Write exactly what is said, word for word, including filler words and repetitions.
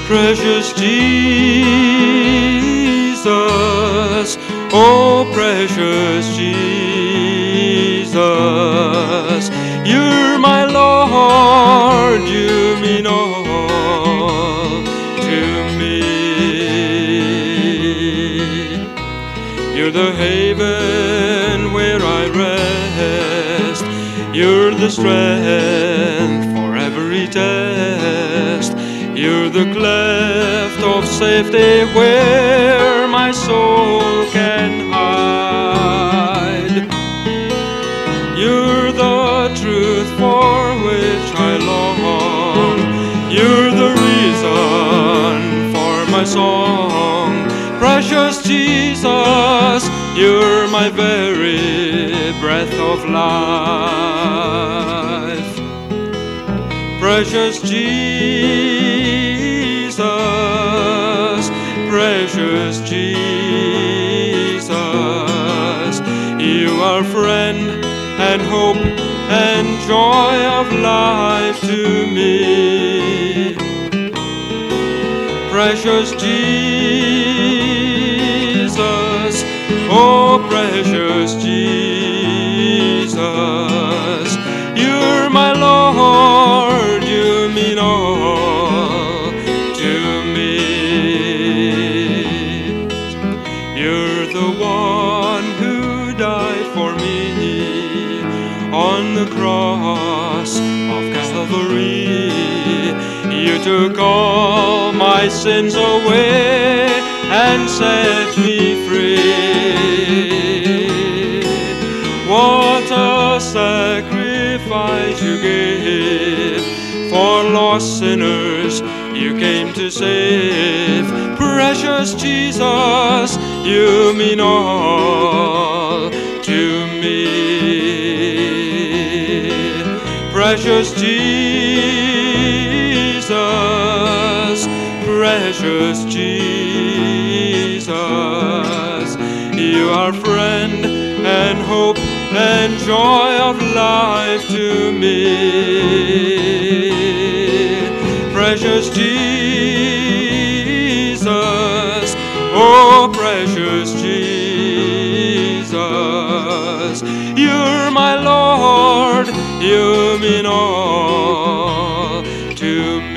Precious Jesus, oh precious Jesus, you're my Lord, you mean all to me. You're the haven where I rest, you're the strength for every test. You're the cleft of safety where my soul can hide. You're the truth for which I long. You're the reason for my song. Precious Jesus, you're my very breath of life. Precious Jesus, precious Jesus, you are friend and hope and joy of life to me. Precious Jesus, oh precious Jesus, you're my Lord, you mean all to me. You're the one who died for me on the cross of Calvary. You took all my sins away and set me free. What a sacrifice you gave for lost sinners you came to save. Precious Jesus, you mean all to me. Precious Jesus, precious Jesus, you are friend and hope and joy of life to me. Precious Jesus, oh precious Jesus, you're my Lord, you mean all to me.